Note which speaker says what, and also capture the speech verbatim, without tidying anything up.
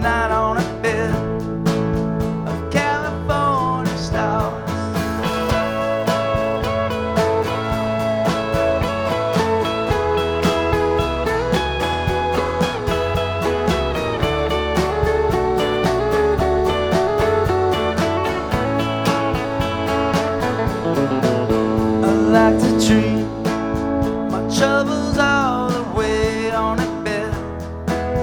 Speaker 1: night on a bed of California stars. I like to dream my troubles are